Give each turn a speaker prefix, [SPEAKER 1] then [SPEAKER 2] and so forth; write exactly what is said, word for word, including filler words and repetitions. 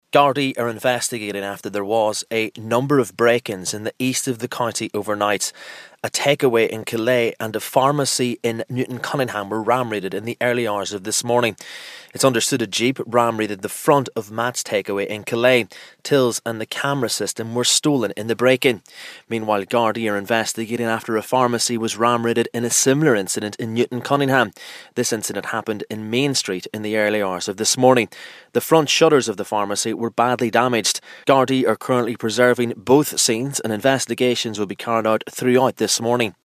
[SPEAKER 1] Gardaí are investigating after there was a number of break-ins in the east of the county overnight. A takeaway in Calais and a pharmacy in Newton Cunningham were ram-raided in the early hours of this morning. It's understood a jeep ram-raided the front of Matt's Takeaway in Calais. Tills and the camera system were stolen in the break-in. Meanwhile, Gardaí are investigating after a pharmacy was ram-raided in a similar incident in Newton Cunningham. This incident happened in Main Street in the early hours of this morning. The front shutters of the pharmacy were badly damaged. Gardaí are currently preserving both scenes and investigations will be carried out throughout this morning.